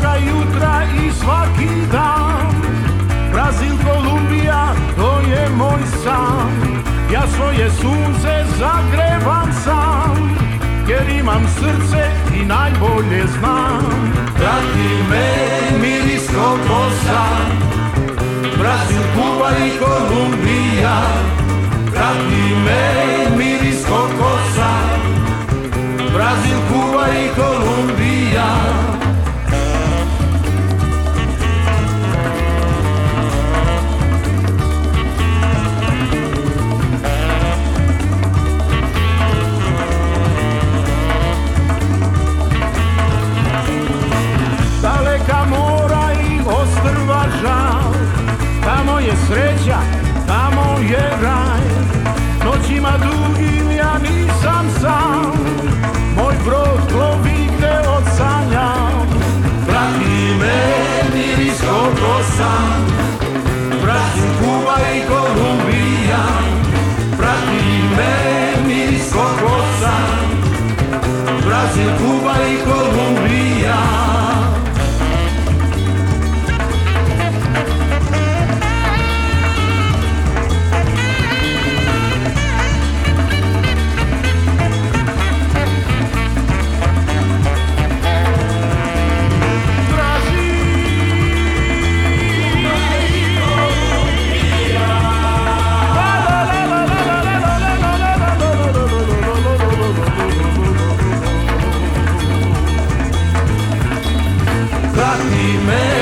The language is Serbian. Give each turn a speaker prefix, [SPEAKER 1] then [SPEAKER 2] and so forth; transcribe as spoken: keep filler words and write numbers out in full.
[SPEAKER 1] svakoga jutra i svaki dan. Brazil, Kolumbija, to je moj san. Ja svoje sunce zagrevam sam, jer imam srce i najbolje znam. Prati me miris kokosa, Brazil, Kuba i Kolumbija. Prati me miris kokosa, Brazil, Kuba i Kolumbija. Daleka mora i ostrva žal, tamo je sreća, tamo je raj. Noćima dugim ja nisam sam, moj brod plovi gde odsanjam. Prati me miris kokosa, Brazil, Kuba i Kolumbija. Prati me miris kokosa, Brazil, Kuba i Kolumbija. Prati me